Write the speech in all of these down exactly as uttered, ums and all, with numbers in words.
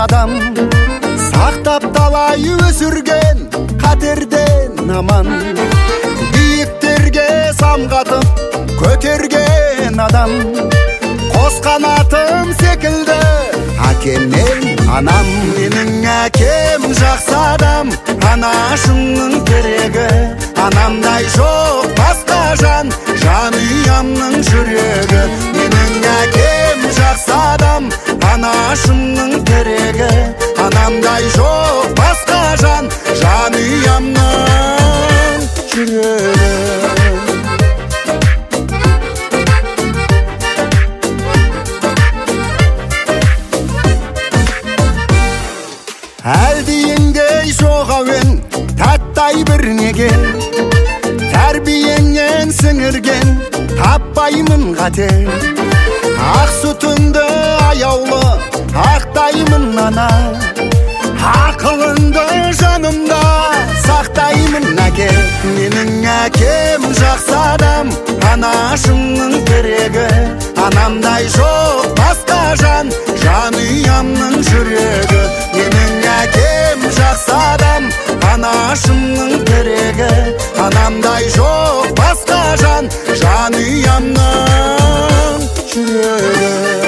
адам, сақтап талай өсірген қатерден аман. Биіктерге самғатып көтерген адам, қос қанатым секілді әкем мен анам. Менің әкем жақсы адам, анашымның тірегі, анамдай жоқ басқа жан, жанұямның жүрегі. Менің әкем жақсы адам, анашымның тірегі, анамдай жоқ басқа жан, жанұямның жүрегі. Әлдейіндей жоқ әуен, тәттай бір неге, тәрбиеңнен сіңірген таппаймын қате. Ақ сүтіңді аяулы ақтаймын ана, ақылыңды жанымда сақтаймын әке. Менің әкем жақсы адам, анашымның тірегі, анамдай жоқ басқа жан, жанұямның жүрегі. Менің әкем жақсы адам, анашымның тірегі, анамдай жоқ басқа жан, жанұямның жүрегі.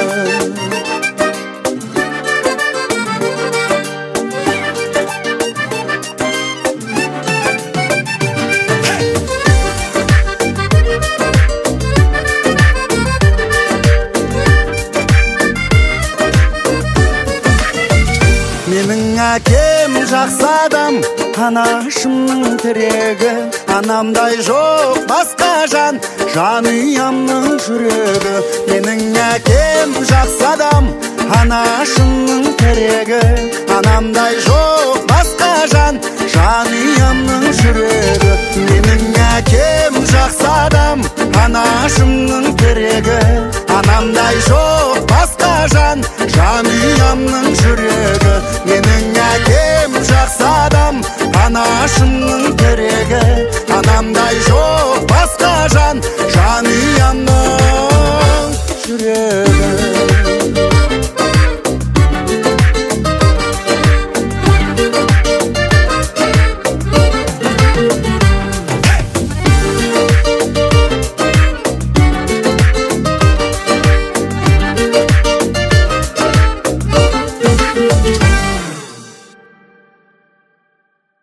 Менің әкем жақсы адам, анашымның тірегі, анамдай жоқ басқа жан, жанұямның жүрегі. Менің әкем жақсы адам, анашымның тірегі, анамдай жоқ басқа жан, жанұямның жүрегі. Менің әкем жақсы адам, анашымның тірегі, анамдай жоқ басқа жан, жанұямның жүрегі. Менің әкем жақсы адам, анашымның тірегі, анамдай жоқ басқа жан, жан